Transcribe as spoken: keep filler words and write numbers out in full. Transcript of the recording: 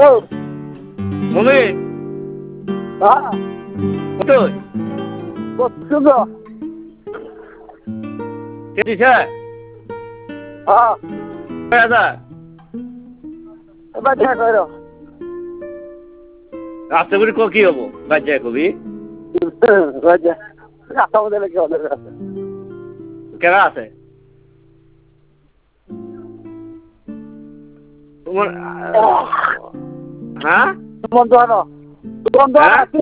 mummy হ্যাঁ কতই শুনছো কে দিছে হ্যাঁ কয় হাজার এবার দেখা করো রাস্তা করে কি হবো বাজ্যা কবি রাস্তা মধ্যে কি হবে কেনা আছে তোমার হ্যাঁ বন্ধু আনো বন্ধু হ্যাঁ